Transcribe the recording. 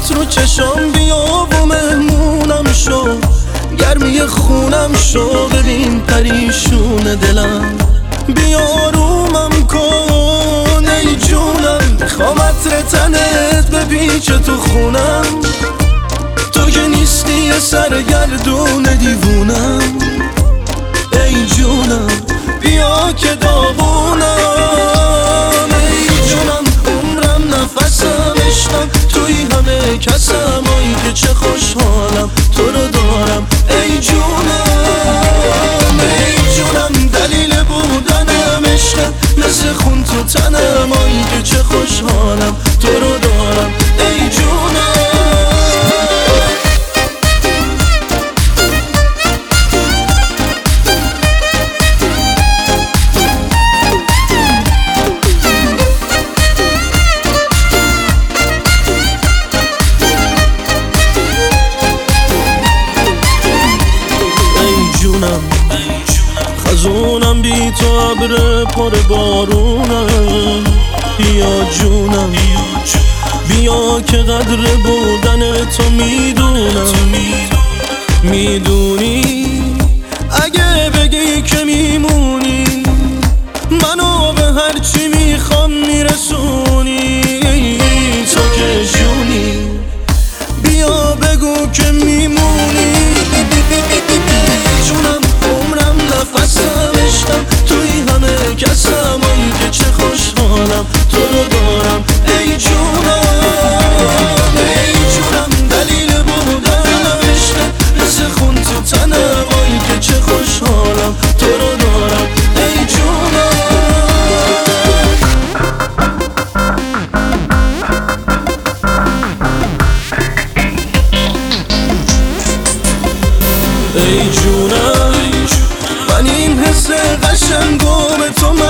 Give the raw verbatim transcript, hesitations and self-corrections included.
چشمات رو چشام بیا و مهمونم شو، گرمی خونم شو، ببین پریشون دلم، بیا رومم کن ای جونم. میخوام عطر تنت بپیچه تو خونم، تو که نیستی یه سرگردون دیوونم. ای جونم بیا که داغونم، ای جونم عمرم نفسم عشقم، توی همه کسم، آی که چه خوشحالم تو رو دارم. ای جونم ای جونم دلیل بودنم عشقم، مثل خون تو تنم، آی که چه خوشحالم تو رو دارم. ای جونم خزونم بی تو ابر پر بارونم، بیا جونم بیا که قدر بودن تو میدونم. میدونی اگه بگی که میمونی، منو به هرچی میخوام میرسونی. تو که جونی بیا بگو که میمونی. جونم عمرم نفسم عشقم، توی همه کسم، آی که چه خوشحالم تو رو دارم. ای جونم ای جونم دلیل بودنم عشقم، مثل خون تو تنم، آی که چه خوشحالم تو رو دارم. ای جونم ای جونم من این حس قشنگو به تو